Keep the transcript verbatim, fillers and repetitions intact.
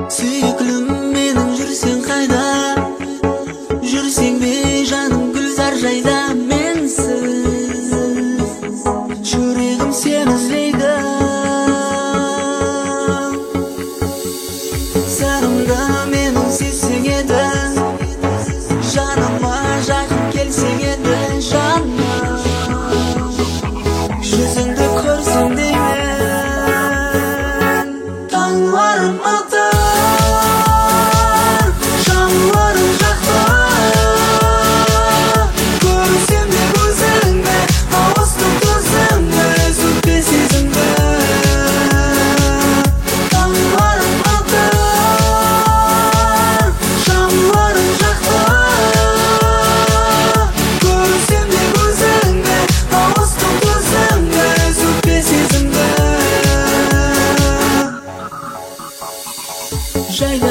Suyuklüm mening жүрсең қайда? Жүрсең бе жаным гүлзар жайда? Менсіз жүрегім сені іздейді. Сырымды менің сезсең еді, жаныма жақын келсең еді. Жаным жүзіңді көрсем деймін. Таңларым атар, жанларым жақта, көрсем де көзіңді, ауыстым төзімді, үзілтпе сезімді. Таңларым атар, жанларым жақта, көрсем де көзіңді, ауыстым төзімді, үзілтпе сезімді. Жайда